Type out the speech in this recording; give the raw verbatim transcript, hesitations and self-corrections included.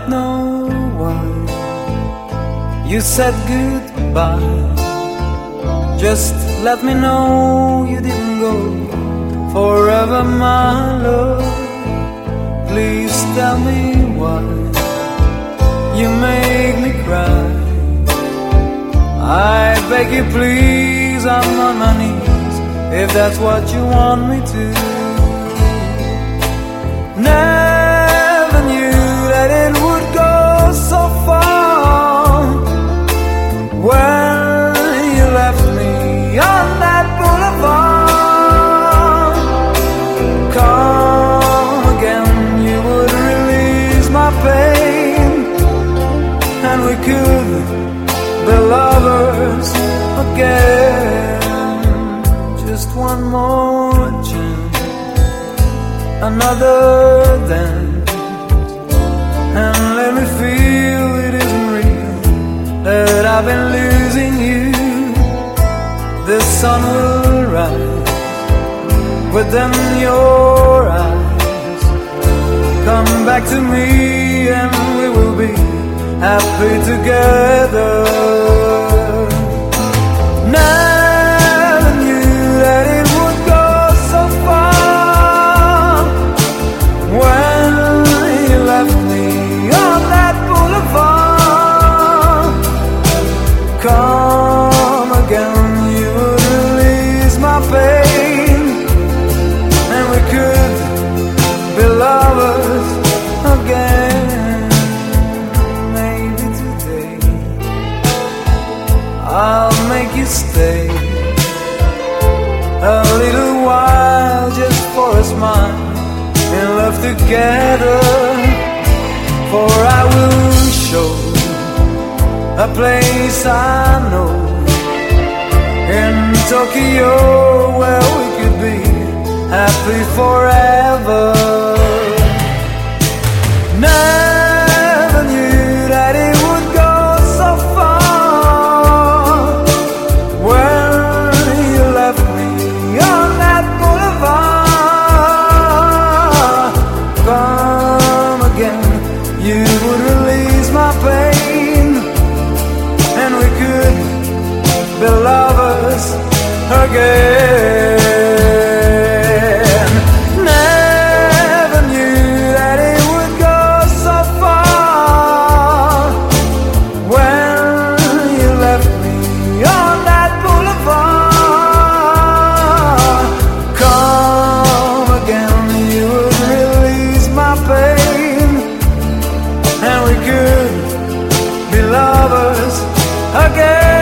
don't know why you said goodbye. Just let me know you didn't go forever, my love. Please tell me why you make me cry. I beg you please, I'm on my knees, if that's what you want me to. Never knew that it would go so far. When you left me on that boulevard, come again, you would release my pain, and we could be lovers again. Just one more chance, another dance, and let me feel it isn't real, that I've been losing you. The sun will rise within your eyes. Come back to me and we will be happy together. Never knew that it would go so far. When you left me on that boulevard, come again, you would release my pain, and we could be lovers again. Maybe today I'll make you stay a little while, just for a smile and love together. For I will show a place I know in Tokyo where we could be happy forever. Never knew that it would go so far. When you left me on that boulevard, come again, you would release my pain, and we could be lovers again. Never knew that it would go so far. When you left me on that boulevard, come again, you would release my pain, and we could be lovers again.